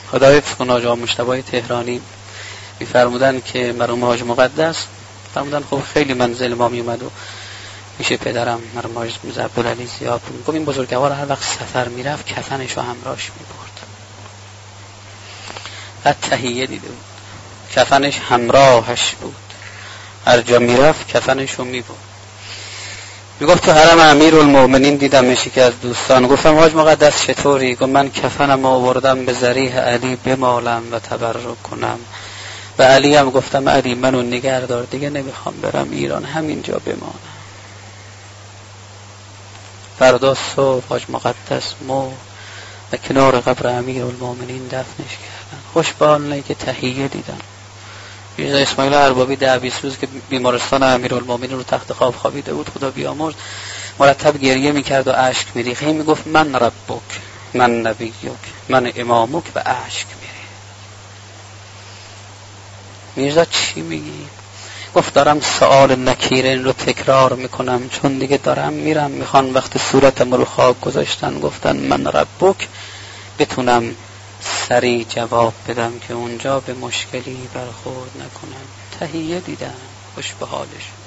خدای فقه آقا مجتبی تهرانی می‌فرمودن که مرحوم حاج مقدس فرمودن خب خیلی منزل ما میومد و میشه پدرم مرحوم حاج میرزا عبدالعلی زیاد بود. گفت این بزرگوار هر وقت سفر میرفت کفنشو همراهش میبرد. بعد تهیه دیده بود کفنش همراهش بود، هر جا میرفت کفنشو میبرد. میگفت تو حرم امیرالمومنین دیدمش که از دوستان. گفتم حاج مقدس چطوری؟ گفت من کفنم آوردم به ذریح علی بمالم و تبرک کنم. به علی هم گفتم علی منو نگهدار، دیگه نمیخوام برم ایران، همینجا بمانم. فردا صبح حاج مقدس مرد و کنار قبر امیرالمومنین دفنش کردن. خوشبال نه که تهیه دیدن. میرزا اسماعیل اربابی 10-20 روز که بیمارستان امیرالمومنین رو تخت خواب خوابیده بود، خدا بیامرز، مرتب گریه میکرد و اشک میریخت. هی میگفت من ربک، من نبیک، من امامک، و اشک میریخت. میرزا چی میگی؟ گفت دارم سؤال نکیرین رو تکرار میکنم چون دیگه دارم میرم، میخوان وقت صورتم رو خاک گذاشتن گفتن من ربک بتونم سریع جواب بدم که اونجا به مشکلی برخورد نکنم. تهیه دیدم، خوش به حالش.